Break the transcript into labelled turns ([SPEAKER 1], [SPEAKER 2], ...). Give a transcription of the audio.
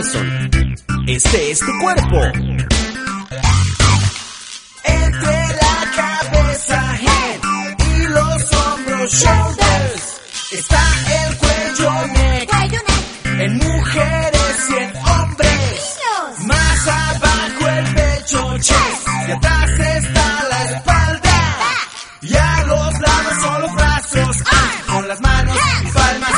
[SPEAKER 1] Anderson. Este es tu cuerpo.
[SPEAKER 2] Entre la cabeza, head, y los hombros, shoulders, está el cuello, neck, en mujeres y en hombres. Más abajo el pecho, chest, y atrás está la espalda. Y a los lados son los brazos, con las manos y palmas